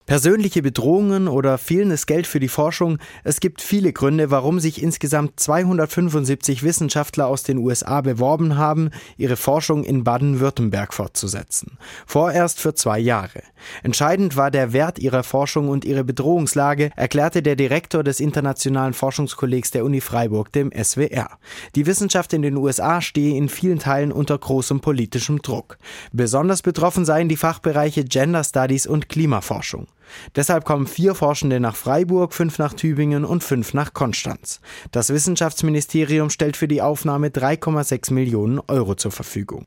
Persönliche Bedrohungen oder fehlendes Geld für die Forschung. Es gibt viele Gründe, warum sich insgesamt 275 Wissenschaftler aus den USA beworben haben, ihre Forschung in Baden-Württemberg fortzusetzen. Vorerst für 2 Jahre. Entscheidend war der Wert ihrer Forschung und ihre Bedrohungslage, erklärte der Direktor des Internationalen Forschungskollegs der Uni Freiburg dem SWR. Die Wissenschaft in den USA stehe in vielen Teilen unter großem politischem Druck. Besonders betroffen seien die Fachbereiche Gender Studies und Klimaforschung. Deshalb kommen 4 Forschende nach Freiburg, 5 nach Tübingen und 5 nach Konstanz. Das Wissenschaftsministerium stellt für die Aufnahme 3,6 Millionen Euro zur Verfügung.